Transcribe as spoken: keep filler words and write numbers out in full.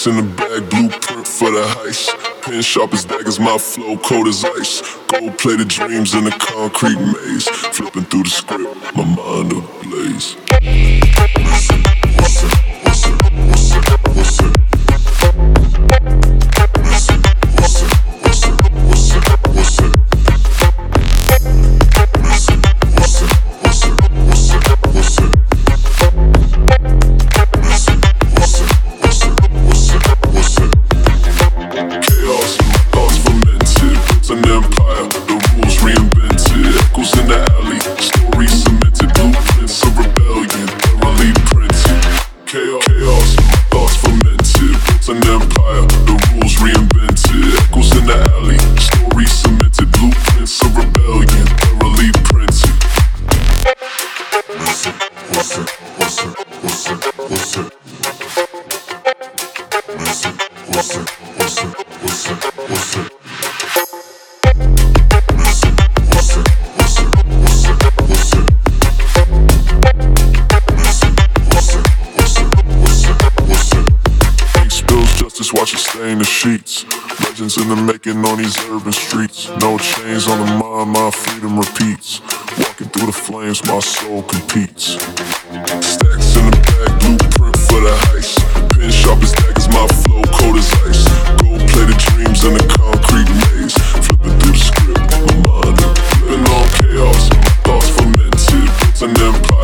Stacks in the bag, blueprint for the heist. Pen sharp as daggers, my flow cold as ice. Gold-plated dreams in a concrete maze. Flipping through the script, my mind ablaze. Listen, what's up, what's up, what's up, what's up? Listen, what's up, what's up, what's up, what's up? Listen, what's up, what's up, what's up, what's up? Listen, what's up, what's up, what's up, what's up? Chaos, thoughts fermented, built an empire, the rules reinvented. Echoes in the alley, stories cemented, blueprints of rebellion, thoroughly printed. Chaos, chaos, thoughts fermented, built an empire, the rules reinvented. Echoes in the alley, stories cemented, blueprints of rebellion, thoroughly printed. Listen, what's up, what's up, what's up, what's up? Listen, what's up, what's up, what's up, what's up? Listen, what's up, what's up, what's up, what's up? Listen, what's up, what's up, what's up, what's up? Ink spills, justice, watch it stain the sheets. Legends in the making on these urban streets. No chains on the mind, my freedom repeats. Walking through the flames, my soul competes. Stacks in the bag, blueprint for the heist. Pen sharp as daggers, my flow cold as ice. Gold-plated dreams in a concrete maze. Flipping through the script, my mind flipping on chaos. My thoughts fermented, built an empire.